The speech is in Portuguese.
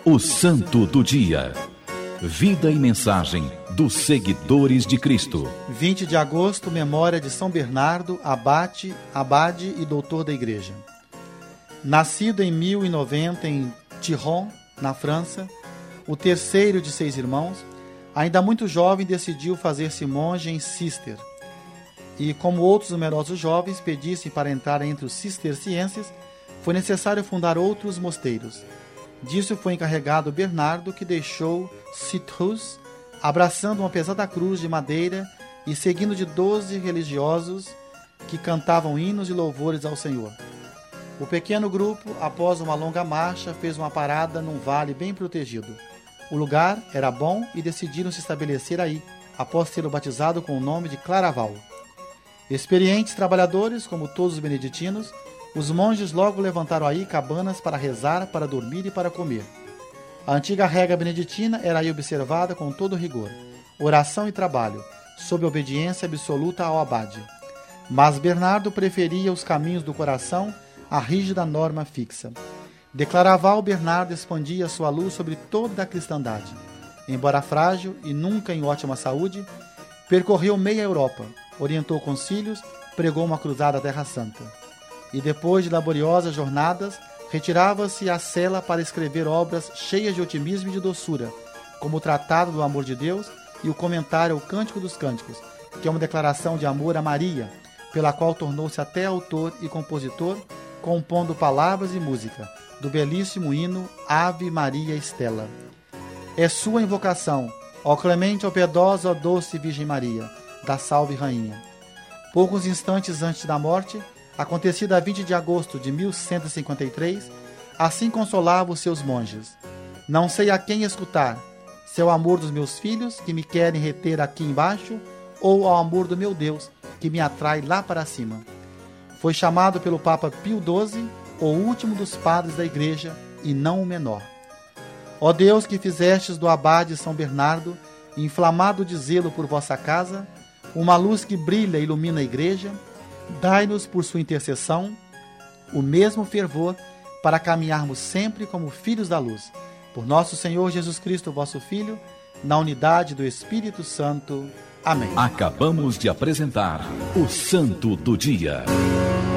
O Santo do Dia. Vida e mensagem dos seguidores de Cristo. 20 de agosto, memória de São Bernardo, abade e doutor da Igreja. Nascido em 1090 em Tiron, na França, o terceiro de 6 irmãos, ainda muito jovem decidiu fazer-se monge em Cister. E como outros numerosos jovens pedissem para entrar entre os cistercienses, foi necessário fundar outros mosteiros. Disso foi encarregado Bernardo, que deixou Citrus, abraçando uma pesada cruz de madeira e seguindo de 12 religiosos que cantavam hinos e louvores ao Senhor. O pequeno grupo, após uma longa marcha, fez uma parada num vale bem protegido. O lugar era bom e decidiram se estabelecer aí, após tê-lo batizado com o nome de Claraval. Experientes trabalhadores, como todos os beneditinos, os monges logo levantaram aí cabanas para rezar, para dormir e para comer. A antiga regra beneditina era aí observada com todo rigor: oração e trabalho, sob obediência absoluta ao abade. Mas Bernardo preferia os caminhos do coração à rígida norma fixa. De Claraval, Bernardo expandia sua luz sobre toda a cristandade. Embora frágil e nunca em ótima saúde, percorreu meia Europa, orientou concílios, pregou uma cruzada à Terra Santa. E depois de laboriosas jornadas, retirava-se à cela para escrever obras cheias de otimismo e de doçura, como o Tratado do Amor de Deus e o Comentário ao Cântico dos Cânticos, que é uma declaração de amor a Maria, pela qual tornou-se até autor e compositor, compondo palavras e música, do belíssimo hino Ave Maria Stella. É sua invocação, ó clemente, ó piedosa, ó doce Virgem Maria, da Salve Rainha. Poucos instantes antes da morte, acontecida a 20 de agosto de 1153, assim consolava os seus monges: não sei a quem escutar, se é o amor dos meus filhos, que me querem reter aqui embaixo, ou ao amor do meu Deus, que me atrai lá para cima. Foi chamado pelo Papa Pio XII o último dos padres da Igreja, e não o menor. Ó Deus, que fizestes do abade São Bernardo, inflamado de zelo por vossa casa, uma luz que brilha e ilumina a Igreja, dai-nos por sua intercessão o mesmo fervor para caminharmos sempre como filhos da luz. Por nosso Senhor Jesus Cristo, vosso Filho, na unidade do Espírito Santo. Amém. Acabamos de apresentar o Santo do Dia.